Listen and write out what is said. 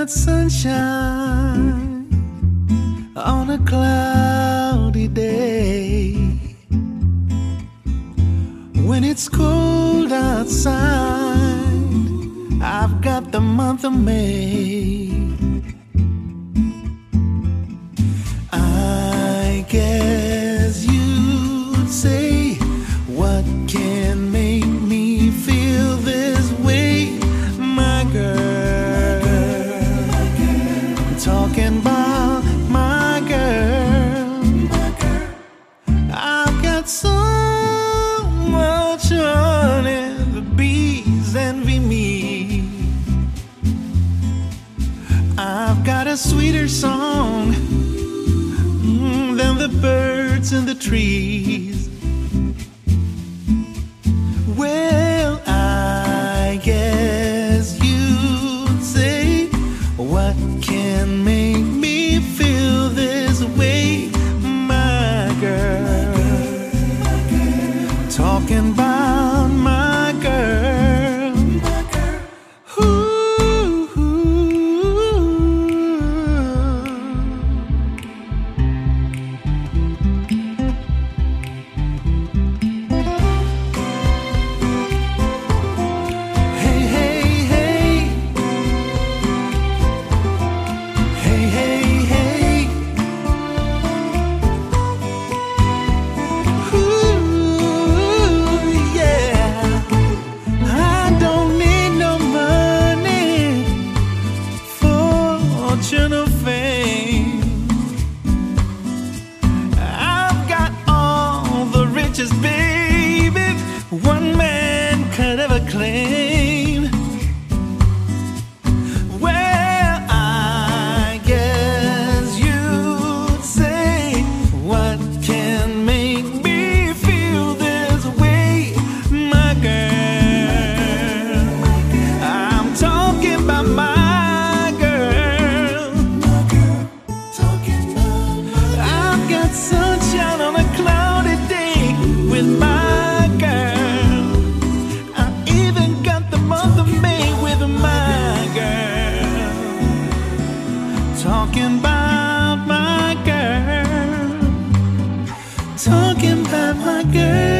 got sunshine on a cloudy day. When it's cold outside, I've got the month of May. I guess you'd say, what can make me feel this way, my girl? Talking about my girl. I've got so much honey, the bees envy me. I've got a sweeter song than the birds in the trees. Well, I guess you'd say, what can make me feel this way, my girl? Talking about my girl. Ooh. Hey, hey, hey. Hey, hey, hey. Ooh, yeah. I don't need no money, fortune or fame. I've got all the riches, baby, one man could ever claim. Well, I guess you'd say, what can make me feel this way, my girl? I'm talking about my girl. I've got sunshine on a cloudy day with my girl. I even got the month of May with my girl. Talking about my girl. Talking about my girl.